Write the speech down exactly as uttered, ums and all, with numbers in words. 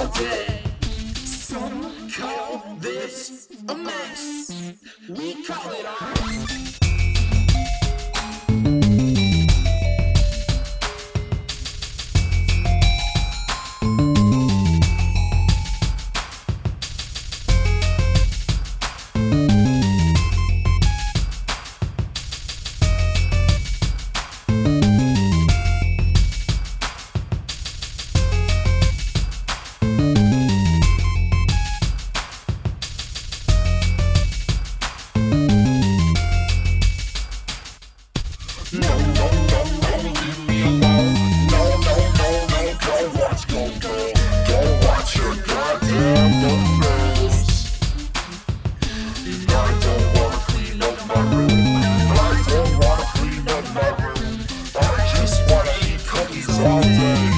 all day. Some call this a mess. We call it art. No, no, no, no, leave me alone. No, no, no, no, go watch, go, go. Go watch your goddamn face. I don't wanna clean up my room. I don't wanna clean up my room. I just wanna eat cookies all day.